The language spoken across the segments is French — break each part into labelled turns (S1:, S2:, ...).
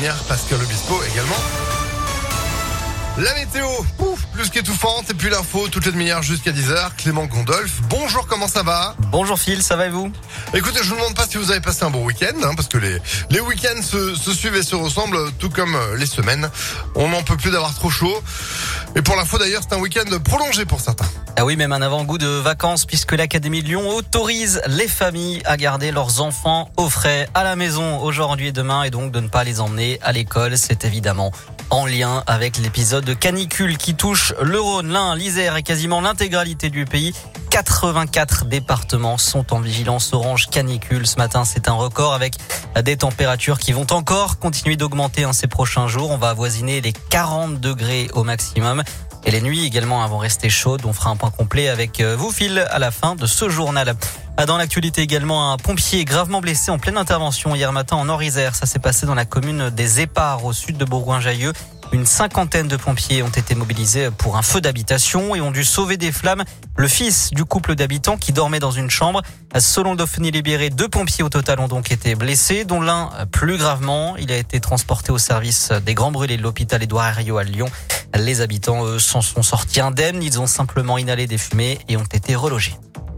S1: lumière, Pascal Obispo également. La météo, plus qu'étouffante, et puis l'info, toutes les demi-heures jusqu'à 10h. Clément Gondolf, bonjour, comment ça va?
S2: Bonjour Phil, ça va et vous?
S1: Écoutez, je vous demande pas si vous avez passé un bon week-end, parce que les week-ends se suivent et se ressemblent, tout comme les semaines. On n'en peut plus d'avoir trop chaud. Et pour l'info d'ailleurs, c'est un week-end prolongé pour certains.
S2: Ah oui, même un avant-goût de vacances, puisque l'Académie de Lyon autorise les familles à garder leurs enfants au frais à la maison aujourd'hui et demain, et donc de ne pas les emmener à l'école. C'est évidemment en lien avec l'épisode de canicule qui touche le Rhône, l'Ain, l'Isère et quasiment l'intégralité du pays. 84 départements sont en vigilance orange canicule. Ce matin, c'est un record avec des températures qui vont encore continuer d'augmenter ces prochains jours. On va avoisiner les 40 degrés au maximum. Et les nuits également vont rester chaudes. On fera un point complet avec vous, Phil, à la fin de ce journal. Dans l'actualité également, un pompier gravement blessé en pleine intervention hier matin en Nord-Isère. Ça s'est passé dans la commune des Éparres, au sud de Bourgoin-Jallieu. Une cinquantaine de pompiers ont été mobilisés pour un feu d'habitation et ont dû sauver des flammes le fils du couple d'habitants qui dormait dans une chambre. Selon Dauphiné Libéré, 2 pompiers au total ont donc été blessés, dont l'un plus gravement. Il a été transporté au service des grands brûlés de l'hôpital Édouard Herriot à Lyon. Les habitants, eux, s'en sont sortis indemnes. Ils ont simplement inhalé des fumées et ont été relogés.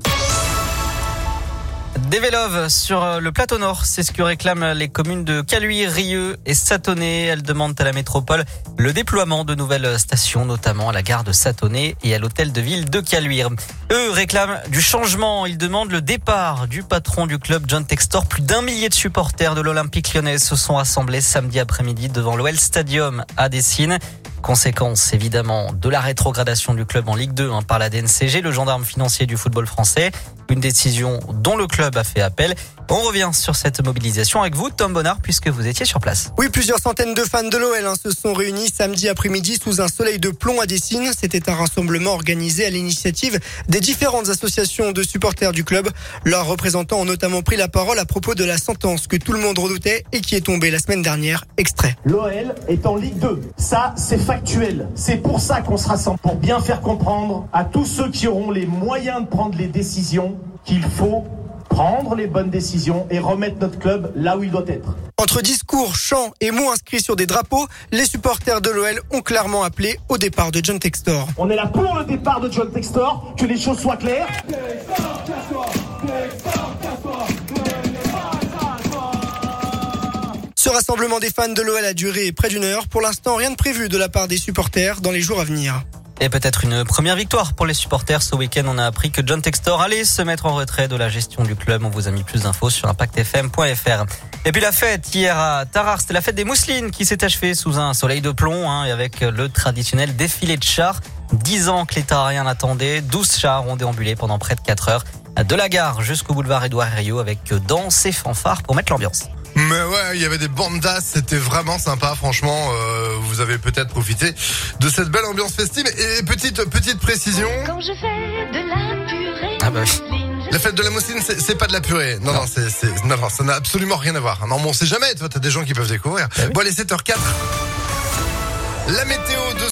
S2: Des vélos sur le plateau nord, c'est ce que réclament les communes de Caluire, Rieux et Sathonay. Elles demandent à la métropole le déploiement de nouvelles stations, notamment à la gare de Sathonay et à l'hôtel de ville de Caluire. Eux réclament du changement. Ils demandent le départ du patron du club, John Textor. Plus d'1 millier de supporters de l'Olympique lyonnais se sont rassemblés samedi après-midi devant l'OL Stadium à Dessines. Conséquence évidemment de la rétrogradation du club en Ligue 2 par la DNCG, le gendarme financier du football français. Une décision dont le club a fait appel. On revient sur cette mobilisation avec vous, Tom Bonnard, puisque vous étiez sur place.
S3: Oui, plusieurs centaines de fans de l'OL se sont réunis samedi après-midi sous un soleil de plomb à Dessines. C'était un rassemblement organisé à l'initiative des différentes associations de supporters du club. Leurs représentants ont notamment pris la parole à propos de la sentence que tout le monde redoutait et qui est tombée la semaine dernière. Extrait.
S4: L'OL est en Ligue 2. Ça, c'est factuel. C'est pour ça qu'on se rassemble, pour bien faire comprendre à tous ceux qui auront les moyens de prendre les décisions qu'il faut prendre les bonnes décisions et remettre notre club là où il doit être.
S3: Entre discours, chants et mots inscrits sur des drapeaux, les supporters de l'OL ont clairement appelé au départ de John Textor.
S4: On est là pour le départ de John Textor, que les choses soient claires.
S3: Ce rassemblement des fans de l'OL a duré près d'une heure. Pour l'instant, rien de prévu de la part des supporters dans les jours à venir.
S2: Et peut-être une première victoire pour les supporters. Ce week-end, on a appris que John Textor allait se mettre en retrait de la gestion du club. On vous a mis plus d'infos sur impactfm.fr. Et puis la fête hier à Tarare, c'était la fête des mousselines qui s'est achevée sous un soleil de plomb et avec le traditionnel défilé de chars. 10 ans que les Tarariens l'attendaient. 12 chars ont déambulé pendant près de 4 heures de la gare jusqu'au boulevard Édouard Herriot avec danse et fanfare pour mettre l'ambiance.
S1: Mais ouais, il y avait des bandas, c'était vraiment sympa, franchement. Vous avez peut-être profité de cette belle ambiance festive. Et petite précision.
S5: Quand je fais de la purée.
S1: La fête de la mousseline, c'est pas de la purée. Non, ça n'a absolument rien à voir. Non, mais on sait jamais. Toi, t'as des gens qui peuvent découvrir.
S2: Ah oui.
S1: Bon, allez, 7h04. La météo de